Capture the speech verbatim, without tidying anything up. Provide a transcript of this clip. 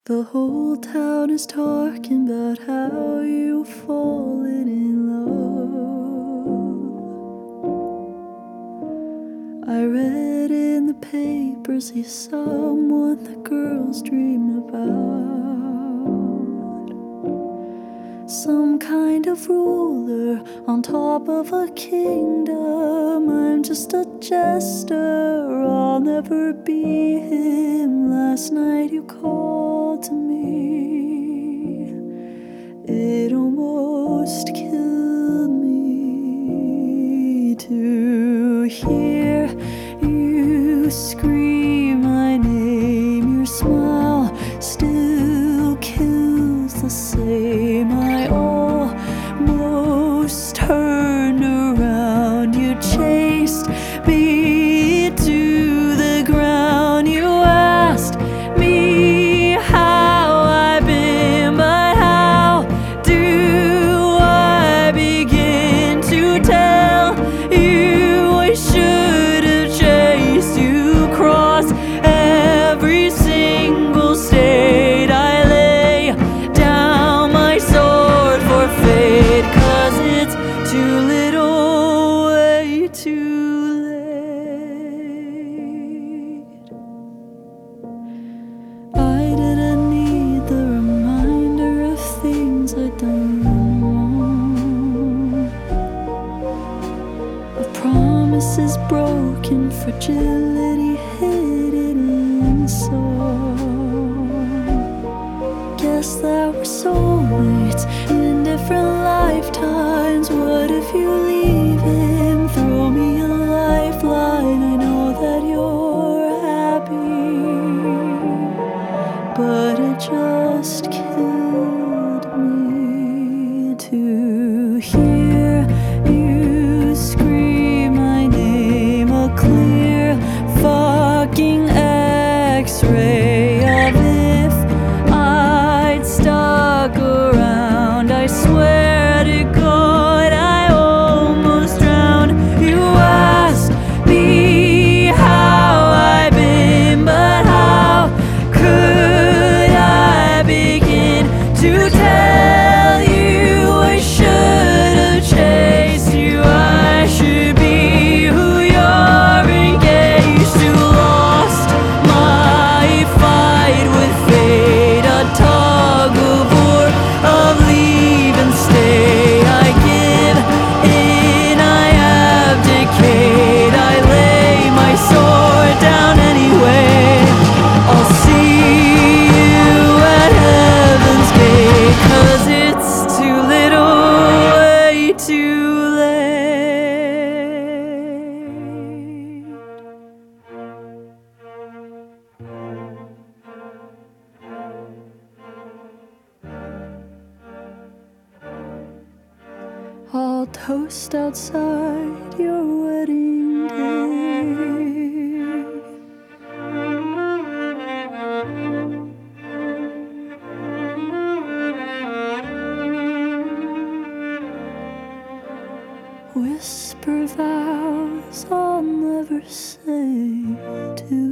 The whole town is talking about how you've fallen in love. I read in the papers he's someone the girls dream about. Some kind of ruler on top of a kingdom. I'm just a jester, I'll never be him. Last night you called to me, it almost killed me to hear you scream my name. Your smile still kills the same. I almost turned around. You chased me to the ground. You asked me how I've been, but how do I begin to tell you I should have chased you across every single state? I lay down my sword for fate, 'cause it's too little, way too late. I didn't need the reminder of things I'd done wrong, of promises broken, fragility hidden in song. Guess that we're soulmates in different lifetimes. What if you leave him? Throw me a lifeline. I know that you're happy, but it just killed me to hear you scream my name. A clear fucking X-ray of if I'd stuck around. I swear to God I almost drowned. You asked me how I've been, but how could I begin to tell you I should have chased you? I should be who you're engaged to. Lost my fight with fate, a tug of war of leave and stay. I give in, I abdicate, I lay my sword down anyway. I'll see you at heaven's gate, 'cause it's too little, way too late. I'll toast outside your wedding day. Whisper vows I'll never say to